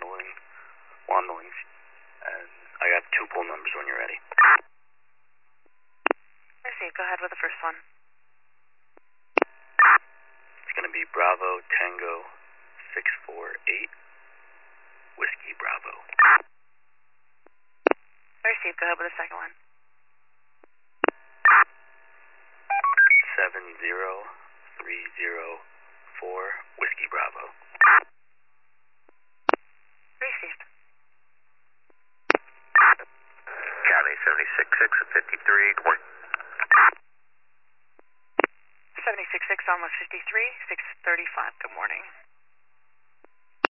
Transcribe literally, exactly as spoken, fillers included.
Wandling, Wandlings, and I got two pool numbers when you're ready. I see. Go ahead with the first one. It's going to be Bravo Tango six four eight, Whiskey Bravo. I received. Go ahead with the second one. seven zero three zero four, Whiskey Bravo. Received. County seventy-six six at fifty-three, good morning. seventy-six six, almost fifty-three, six thirty-five, good morning.